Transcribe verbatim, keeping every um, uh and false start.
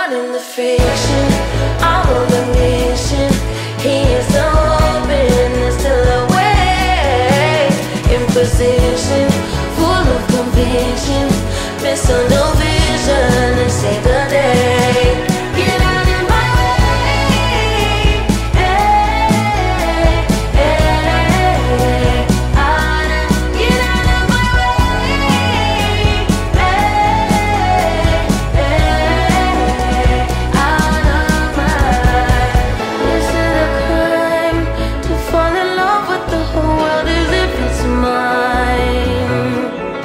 in the friction, I'm on the mission. He is the open, is still away. In position, full of conviction, misunderstood.